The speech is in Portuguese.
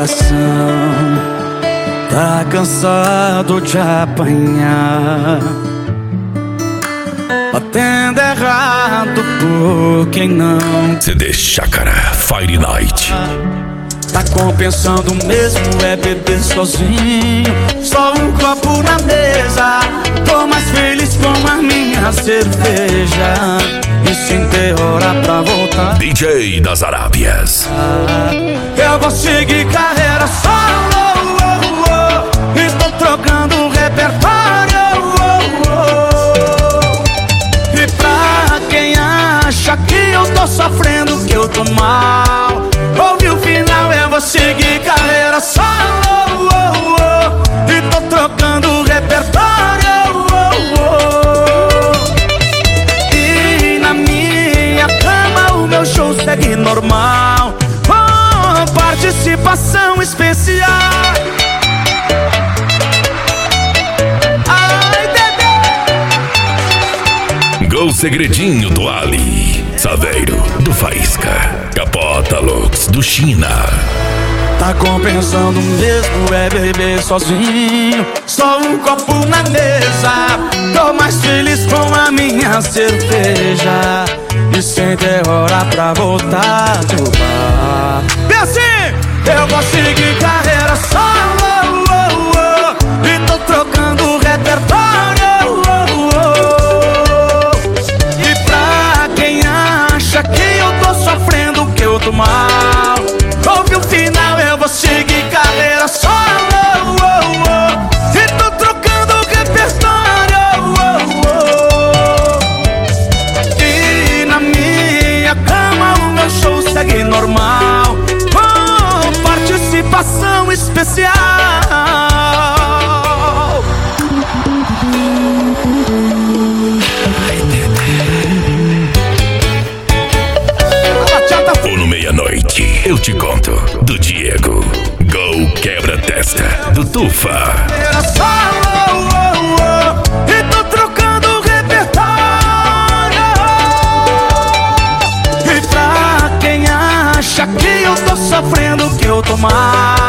coração tá cansado de apanhar, batendo errado por quem não. CD Chácara Fire Night. Tá compensando mesmo é beber sozinho, só um copo na mesa. Tô mais feliz com a minha cerveja e sem ter hora pra voltar. DJ das Arábias. Eu vou seguir carreira solo, e tô trocando repertório, e pra quem acha que eu tô sofrendo, que eu tô mal, ouve o final. Eu vou seguir carreira solo, e tô trocando repertório, e na minha cama o meu show segue normal, com participação especial. Ai, bebê! Gol Segredinho do Ali, Saveiro do Faísca, Capota Lux do China. Tá compensando mesmo é beber sozinho, só um copo na mesa. Tô mais feliz com a minha cerveja e sem ter hora pra voltar do bar. E assim, eu vou seguir carreira solo, e tô trocando repertório, e pra quem acha que eu tô sofrendo, que eu tô mal, ouve o final. Eu vou seguir carreira solo, e tô trocando repertório, e na minha cama o meu show segue normal, com participação especial. Ou no meia-noite, eu te conto, do Diego. Gol Quebra-Testa, do Tufa. Era solo, e tô trocando repertório, e pra quem acha que eu tô sofrendo, que eu tô mal,